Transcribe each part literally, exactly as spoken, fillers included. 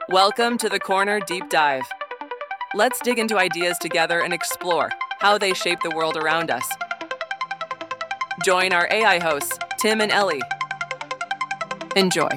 Welcome to the Corner Deep Dive. Let's dig into ideas together and explore how they shape the world around us. Join our A I hosts, Tim and Ellie. Enjoy.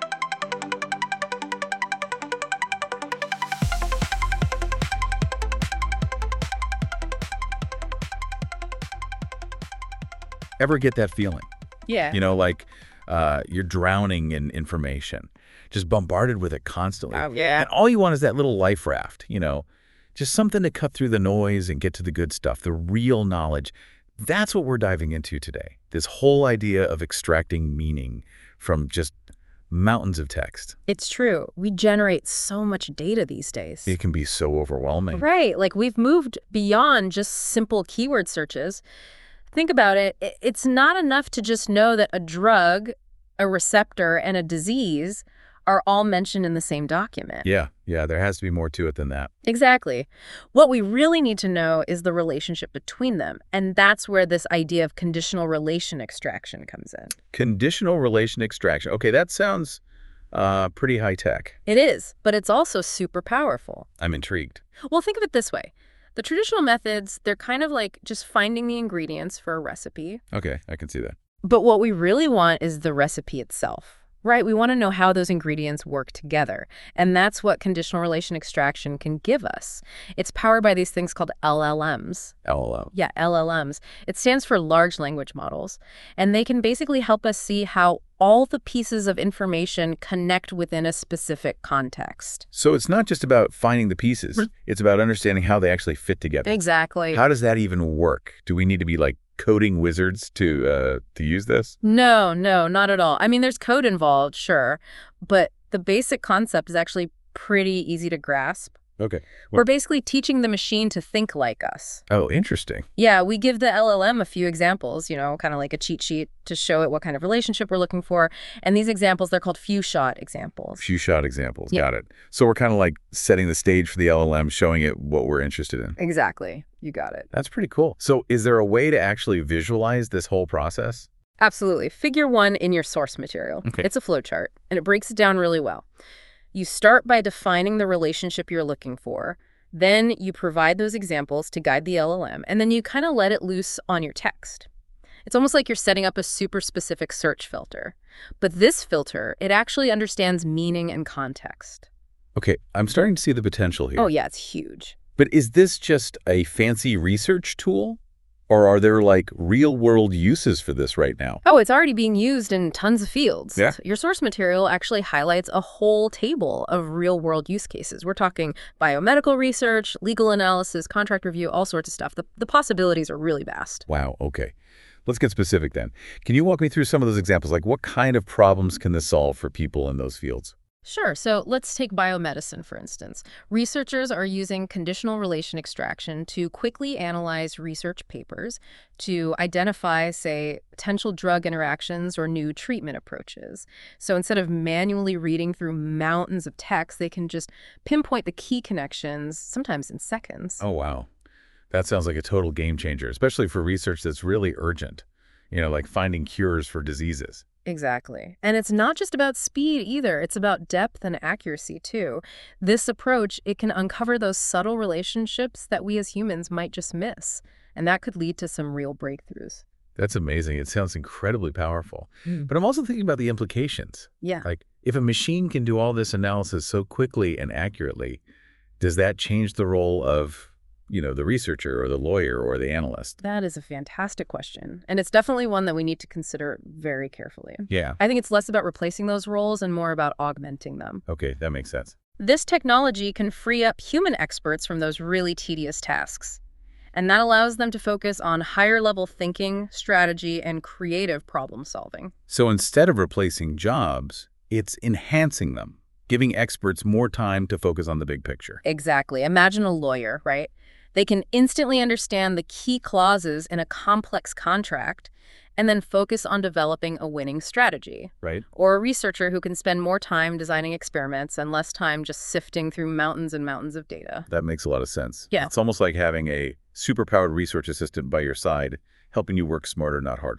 Ever get that feeling? Yeah. You know, like uh, you're drowning in information, just bombarded with it constantly. Oh, yeah. And all you want is that little life raft, you know, just something to cut through the noise and get to the good stuff, the real knowledge. That's what we're diving into today, this whole idea of extracting meaning from just mountains of text. It's true. We generate so much data these days. It can be so overwhelming. Right. Like we've moved beyond just simple keyword searches. Think about it. I- It's not enough to just know that a drug, a receptor, and a disease are all mentioned in the same document. Yeah, yeah, there has to be more to it than that. Exactly. What we really need to know is the relationship between them. And that's where this idea of conditional relation extraction comes in. Conditional relation extraction. Okay, that sounds uh, pretty high tech. It is, but it's also super powerful. I'm intrigued. Well, think of it this way. The traditional methods, they're kind of like just finding the ingredients for a recipe. Okay, I can see that. But what we really want is the recipe itself, right? We want to know how those ingredients work together. And that's what conditional relation extraction can give us. It's powered by these things called L L Ms. L L M. Yeah, L L Ms. It stands for large language models. And they can basically help us see how all the pieces of information connect within a specific context. So it's not just about finding the pieces. It's about understanding how they actually fit together. Exactly. How does that even work? Do we need to be like coding wizards to uh, to use this? No, no, not at all. I mean, there's code involved, sure, but the basic concept is actually pretty easy to grasp. Okay. We're basically teaching the machine to think like us. Oh, interesting. Yeah, we give the L L M a few examples, you know, kind of like a cheat sheet to show it what kind of relationship we're looking for. And these examples, they're called few-shot examples. Few shot examples. Yeah. Got it. So we're kind of like setting the stage for the L L M, showing it what we're interested in. Exactly. You got it. That's pretty cool. So is there a way to actually visualize this whole process? Absolutely. Figure one in your source material. Okay. It's a flowchart, and it breaks it down really well. You start by defining the relationship you're looking for. Then you provide those examples to guide the L L M, and then you kind of let it loose on your text. It's almost like you're setting up a super specific search filter. But this filter, it actually understands meaning and context. Okay, I'm starting to see the potential here. Oh, yeah, it's huge. But is this just a fancy research tool? Or are there like real-world uses for this right now? Oh, it's already being used in tons of fields. Yeah. Your source material actually highlights a whole table of real-world use cases. We're talking biomedical research, legal analysis, contract review, all sorts of stuff. The, the possibilities are really vast. Wow, okay. Let's get specific then. Can you walk me through some of those examples? Like what kind of problems can this solve for people in those fields? Sure. So let's take biomedicine, for instance. Researchers are using conditional relation extraction to quickly analyze research papers to identify, say, potential drug interactions or new treatment approaches. So instead of manually reading through mountains of text, they can just pinpoint the key connections, sometimes in seconds. Oh, wow. That sounds like a total game changer, especially for research that's really urgent, you know, like finding cures for diseases. Exactly. And it's not just about speed either. It's about depth and accuracy, too. This approach, it can uncover those subtle relationships that we as humans might just miss. And that could lead to some real breakthroughs. That's amazing. It sounds incredibly powerful. Mm. But I'm also thinking about the implications. Yeah. Like, if a machine can do all this analysis so quickly and accurately, does that change the role of, you know, the researcher or the lawyer or the analyst? That is a fantastic question. And it's definitely one that we need to consider very carefully. Yeah. I think it's less about replacing those roles and more about augmenting them. Okay, that makes sense. This technology can free up human experts from those really tedious tasks. And that allows them to focus on higher level thinking, strategy, and creative problem solving. So instead of replacing jobs, it's enhancing them, giving experts more time to focus on the big picture. Exactly. Imagine a lawyer, right? They can instantly understand the key clauses in a complex contract and then focus on developing a winning strategy. Right. Or a researcher who can spend more time designing experiments and less time just sifting through mountains and mountains of data. That makes a lot of sense. Yeah. It's almost like having a superpowered research assistant by your side, helping you work smarter, not harder.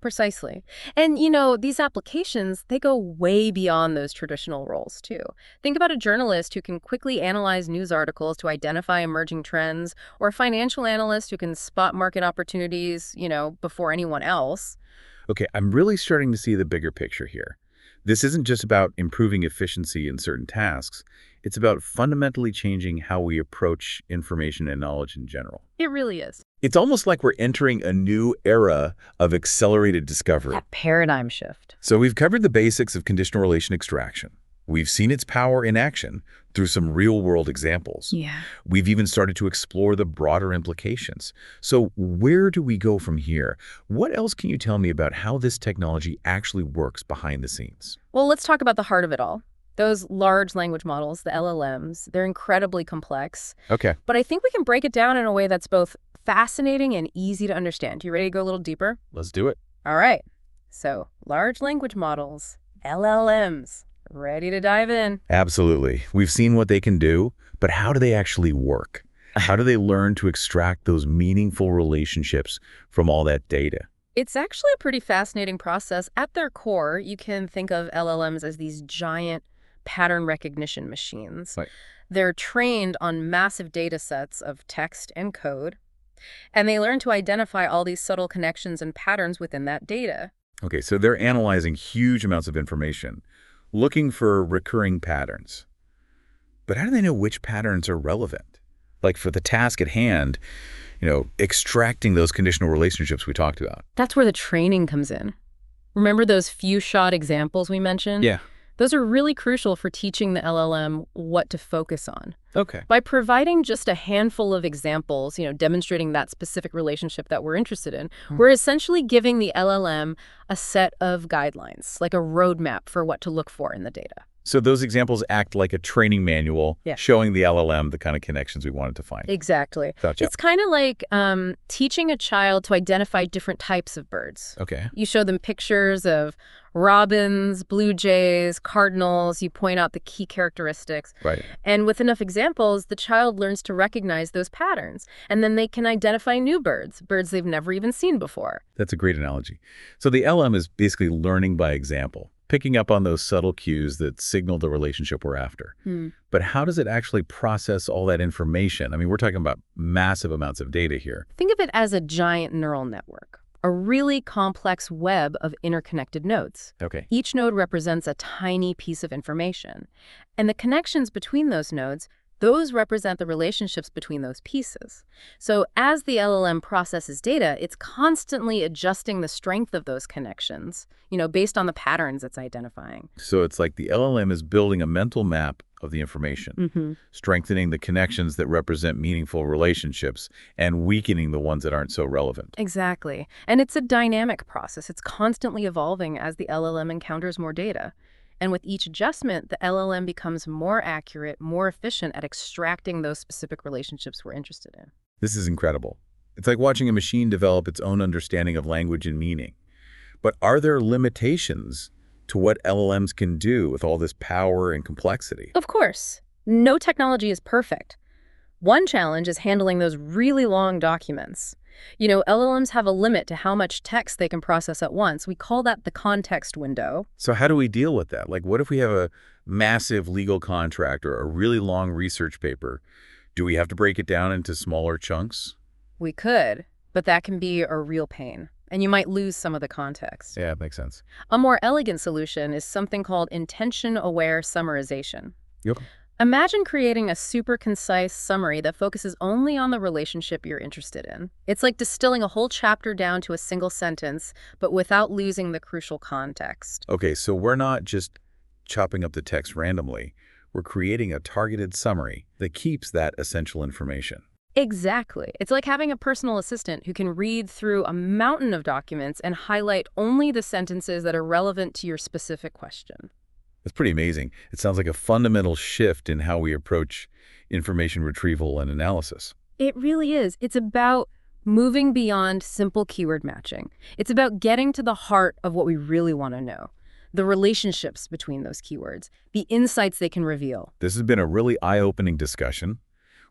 Precisely. And, you know, these applications, they go way beyond those traditional roles, too. Think about a journalist who can quickly analyze news articles to identify emerging trends, or a financial analyst who can spot market opportunities, you know, before anyone else. Okay, I'm really starting to see the bigger picture here. This isn't just about improving efficiency in certain tasks. It's about fundamentally changing how we approach information and knowledge in general. It really is. It's almost like we're entering a new era of accelerated discovery. That paradigm shift. So we've covered the basics of conditional relation extraction. We've seen its power in action through some real-world examples. Yeah. We've even started to explore the broader implications. So where do we go from here? What else can you tell me about how this technology actually works behind the scenes? Well, let's talk about the heart of it all. Those large language models, the L L Ms, they're incredibly complex. Okay. But I think we can break it down in a way that's both fascinating and easy to understand. You ready to go a little deeper? Let's do it. All right. So, large language models, L L Ms. Ready to dive in? Absolutely. We've seen what they can do, but how do they actually work? How do they learn to extract those meaningful relationships from all that data? It's actually a pretty fascinating process. At their core, you can think of L L Ms as these giant pattern recognition machines. Right. They're trained on massive data sets of text and code, and they learn to identify all these subtle connections and patterns within that data. Okay, so they're analyzing huge amounts of information, looking for recurring patterns. But how do they know which patterns are relevant? Like for the task at hand, you know, extracting those conditional relationships we talked about. That's where the training comes in. Remember those few shot examples we mentioned? Yeah. Those are really crucial for teaching the L L M what to focus on. Okay. By providing just a handful of examples, you know, demonstrating that specific relationship that we're interested in, Hmm. we're essentially giving the L L M a set of guidelines, like a roadmap for what to look for in the data. So those examples act like a training manual, Yeah. showing the L L M the kind of connections we wanted to find. Exactly. Gotcha. It's kind of like um, teaching a child to identify different types of birds. Okay. You show them pictures of robins, blue jays, cardinals. You point out the key characteristics. Right. And with enough examples, the child learns to recognize those patterns. And then they can identify new birds, birds they've never even seen before. That's a great analogy. So the L M is basically learning by example, picking up on those subtle cues that signal the relationship we're after. Hmm. But how does it actually process all that information? I mean, we're talking about massive amounts of data here. Think of it as a giant neural network, a really complex web of interconnected nodes. Okay. Each node represents a tiny piece of information. And the connections between those nodes, those represent the relationships between those pieces. So as the L L M processes data, it's constantly adjusting the strength of those connections, you know, based on the patterns it's identifying. So it's like the L L M is building a mental map of the information, Mm-hmm. strengthening the connections that represent meaningful relationships and weakening the ones that aren't so relevant. Exactly. And it's a dynamic process. It's constantly evolving as the L L M encounters more data. And with each adjustment, the L L M becomes more accurate, more efficient at extracting those specific relationships we're interested in. This is incredible. It's like watching a machine develop its own understanding of language and meaning. But are there limitations to what L L Ms can do with all this power and complexity? Of course, no technology is perfect. One challenge is handling those really long documents. You know, L L Ms have a limit to how much text they can process at once. We call that the context window. So how do we deal with that? Like, what if we have a massive legal contract or a really long research paper? Do we have to break it down into smaller chunks? We could, but that can be a real pain, and you might lose some of the context. Yeah, it makes sense. A more elegant solution is something called intention-aware summarization. Yep. Imagine creating a super concise summary that focuses only on the relationship you're interested in. It's like distilling a whole chapter down to a single sentence, but without losing the crucial context. Okay, so we're not just chopping up the text randomly. We're creating a targeted summary that keeps that essential information. Exactly. It's like having a personal assistant who can read through a mountain of documents and highlight only the sentences that are relevant to your specific question. That's pretty amazing. It sounds like a fundamental shift in how we approach information retrieval and analysis. It really is. It's about moving beyond simple keyword matching. It's about getting to the heart of what we really want to know, the relationships between those keywords, the insights they can reveal. This has been a really eye-opening discussion.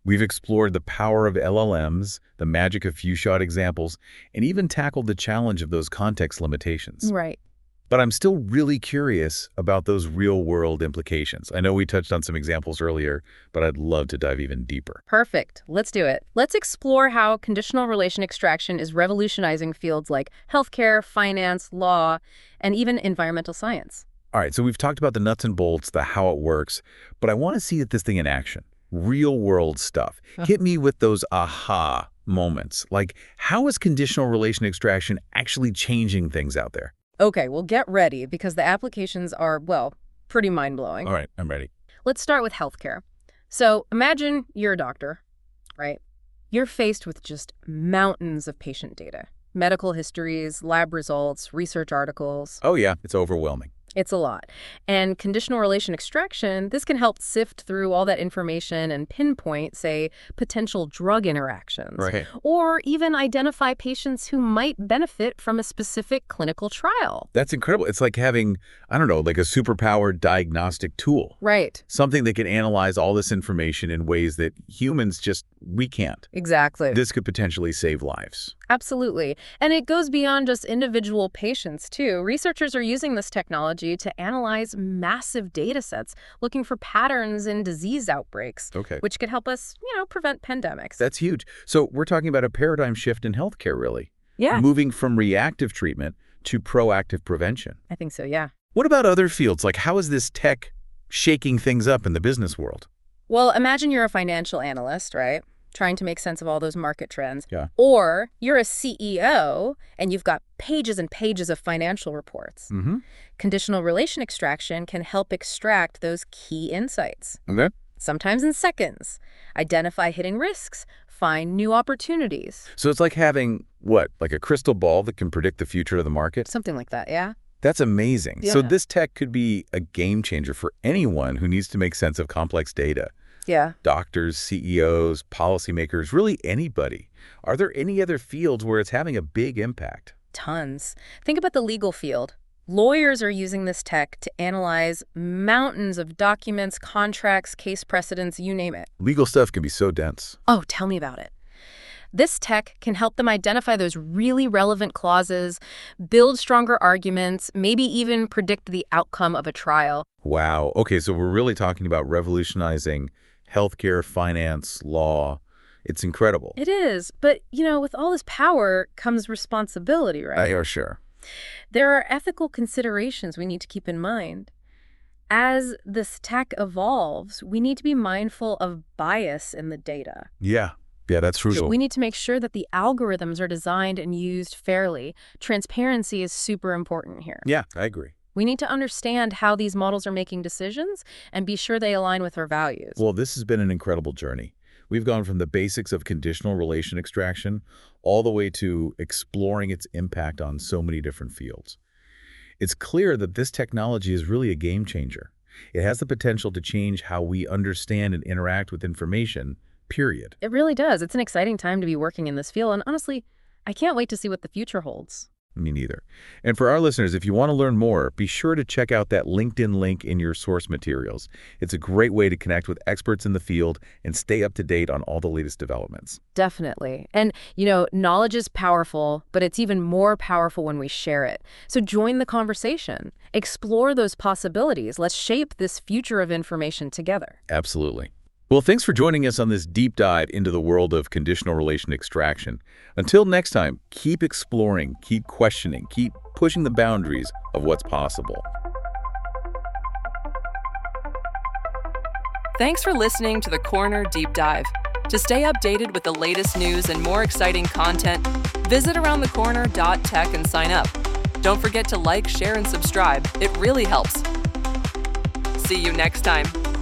We've explored the power of L L Ms, the magic of few-shot examples, and even tackled the challenge of those context limitations. Right. But I'm still really curious about those real-world implications. I know we touched on some examples earlier, but I'd love to dive even deeper. Perfect. Let's do it. Let's explore how conditional relation extraction is revolutionizing fields like healthcare, finance, law, and even environmental science. All right, so we've talked about the nuts and bolts, the how it works, but I want to see this thing in action. Real-world stuff. Hit me with those aha moments. Like, how is conditional relation extraction actually changing things out there? Okay, well, get ready because the applications are, well, pretty mind-blowing. All right, I'm ready. Let's start with healthcare. So imagine you're a doctor, right? You're faced with just mountains of patient data, medical histories, lab results, research articles. Oh yeah, it's overwhelming. It's a lot. And conditional relation extraction, this can help sift through all that information and pinpoint, say, potential drug interactions. Right. Or even identify patients who might benefit from a specific clinical trial. That's incredible. It's like having, I don't know, like a superpowered diagnostic tool. Right. Something that can analyze all this information in ways that humans just, we can't. Exactly. This could potentially save lives. Absolutely. And it goes beyond just individual patients, too. Researchers are using this technology to analyze massive data sets, looking for patterns in disease outbreaks, Okay. which could help us, you know, prevent pandemics. That's huge. So we're talking about a paradigm shift in healthcare, really. Yeah. Moving from reactive treatment to proactive prevention. I think so, yeah. What about other fields? Like, how is this tech shaking things up in the business world? Well, imagine you're a financial analyst, right? Trying to make sense of all those market trends. Yeah. Or you're a C E O and you've got pages and pages of financial reports. Mm-hmm. Conditional relation extraction can help extract those key insights, Okay. sometimes in seconds, identify hidden risks, find new opportunities. So it's like having, what, like a crystal ball that can predict the future of the market? Something like that, yeah? That's amazing. So Yeah. this tech could be a game changer for anyone who needs to make sense of complex data. Yeah. Doctors, C E Os, policymakers, really anybody. Are there any other fields where it's having a big impact? Tons. Think about the legal field. Lawyers are using this tech to analyze mountains of documents, contracts, case precedents, you name it. Legal stuff can be so dense. Oh, tell me about it. This tech can help them identify those really relevant clauses, build stronger arguments, maybe even predict the outcome of a trial. Wow. Okay, so we're really talking about revolutionizing healthcare, finance, law. It's incredible. It is, but, you know, with all this power comes responsibility, right? I are sure. There are ethical considerations we need to keep in mind. As this tech evolves, we need to be mindful of bias in the data. Yeah. Yeah, that's crucial. We need to make sure that the algorithms are designed and used fairly. Transparency is super important here. Yeah, I agree. We need to understand how these models are making decisions and be sure they align with our values. Well, this has been an incredible journey. We've gone from the basics of conditional relation extraction all the way to exploring its impact on so many different fields. It's clear that this technology is really a game changer. It has the potential to change how we understand and interact with information, period. It really does. It's an exciting time to be working in this field, and honestly, I can't wait to see what the future holds. Me neither. And for our listeners, if you want to learn more, be sure to check out that LinkedIn link in your source materials. It's a great way to connect with experts in the field and stay up to date on all the latest developments. Definitely. And, you know, knowledge is powerful, but it's even more powerful when we share it. So join the conversation. Explore those possibilities. Let's shape this future of information together. Absolutely. Well, thanks for joining us on this deep dive into the world of conditional relation extraction. Until next time, keep exploring, keep questioning, keep pushing the boundaries of what's possible. Thanks for listening to the Corner Deep Dive. To stay updated with the latest news and more exciting content, visit around the corner dot tech and sign up. Don't forget to like, share, and subscribe. It really helps. See you next time.